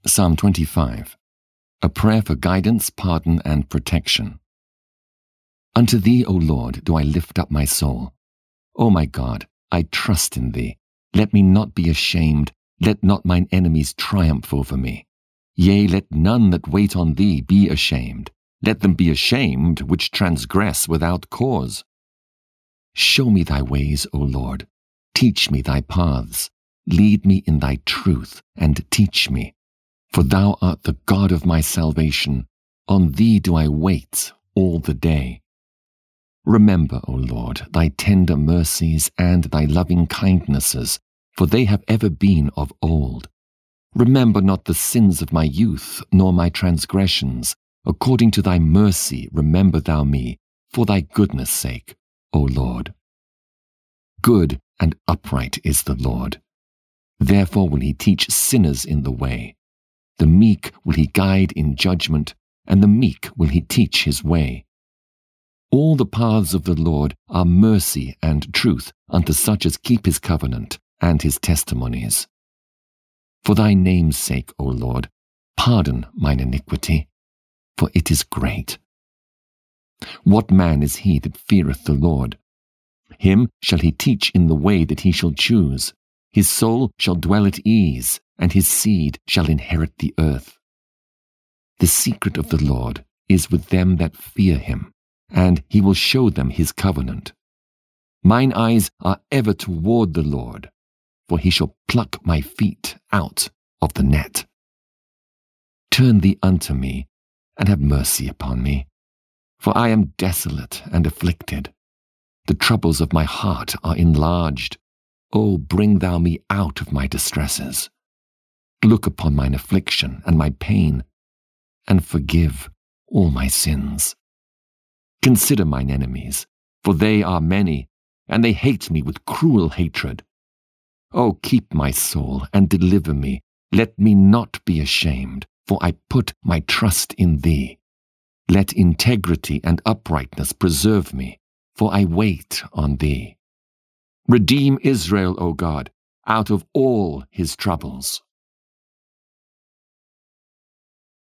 Psalm 25, a prayer for guidance, pardon, and protection. Unto thee, O Lord, do I lift up my soul. O my God, I trust in thee. Let me not be ashamed. Let not mine enemies triumph over me. Yea, let none that wait on thee be ashamed. Let them be ashamed which transgress without cause. Show me thy ways, O Lord. Teach me thy paths. Lead me in thy truth, and teach me. For thou art the God of my salvation. On thee do I wait all the day. Remember, O Lord, thy tender mercies and thy loving kindnesses, for they have ever been of old. Remember not the sins of my youth, nor my transgressions. According to thy mercy remember thou me, for thy goodness' sake, O Lord. Good and upright is the Lord. Therefore will he teach sinners in the way. The meek will he guide in judgment, and the meek will he teach his way. All the paths of the Lord are mercy and truth unto such as keep his covenant and his testimonies. For thy name's sake, O Lord, pardon mine iniquity, for it is great. What man is he that feareth the Lord? Him shall he teach in the way that he shall choose. His soul shall dwell at ease, and his seed shall inherit the earth. The secret of the Lord is with them that fear him, and he will show them his covenant. Mine eyes are ever toward the Lord, for he shall pluck my feet out of the net. Turn thee unto me, and have mercy upon me, for I am desolate and afflicted. The troubles of my heart are enlarged. O bring thou me out of my distresses. Look upon mine affliction and my pain, and forgive all my sins. Consider mine enemies, for they are many, and they hate me with cruel hatred. O keep my soul and deliver me. Let me not be ashamed, for I put my trust in thee. Let integrity and uprightness preserve me, for I wait on thee. Redeem Israel, O God, out of all his troubles.